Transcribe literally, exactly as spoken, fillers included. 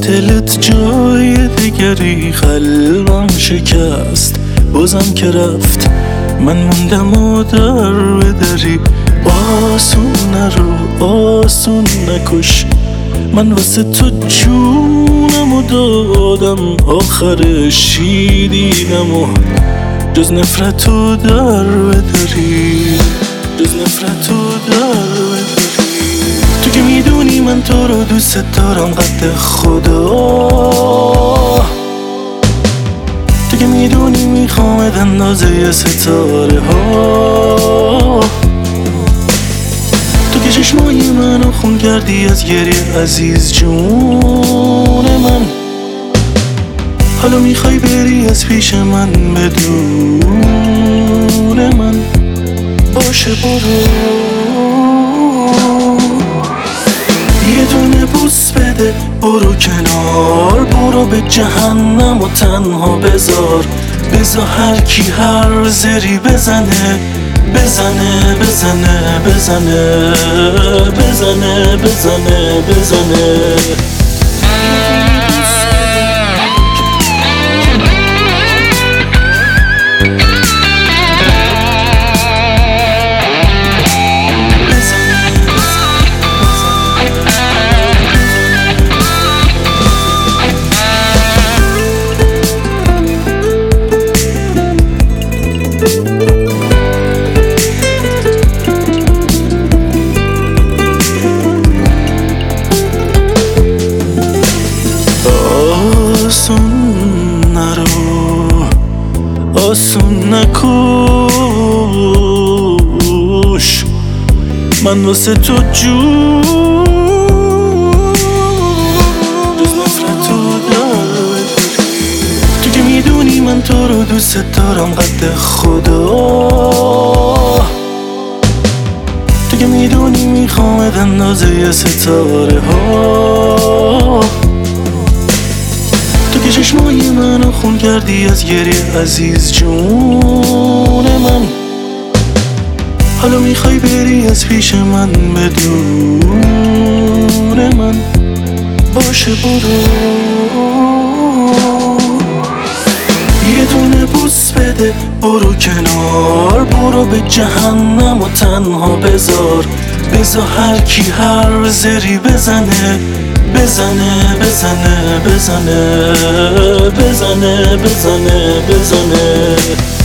دلت جای دیگری قلبم شکست، بازم که رفت من موندم و در به دری. آسون نرو آسون نکش، من واسه تو جونم و دادم، آخرش چی دیدم و جز نفرت و در به دری، جز نفرت و در به دری. تو که میدونی من تو رو دوست دارم قد خدا، تو که میدونی میخوامت اندازه ستاره ها. تو که چشمای منو خون کردی از گریه عزیز جون من، حالا میخوای بری از پیش من بدون من. باشه برو یه دونه بوس بده، برو کنار، برو به جهنم و تنها بذار. بذار هر کی هر زری بزنه بزنه بزنه بزنه بزنه بزنه بزنه. آسون نرو آسون نکش، من واسه تو جون جز نفرت و در به دری. تو که میدونی من تو رو دوست دارم قد خدا، تو که میدونی میخوامت اندازه ستاره ها. تو که چشمای منو خون کردی از گریه عزیز جون من، حالا میخوای بری از پیش من بدون من. باشه برو یه دونه بوس بده، برو کنار، برو به جهنم و تنها بذار. بذار هر کی هر زری بزنه بزنه بزنه بزنه بزنه بزنه بزنه.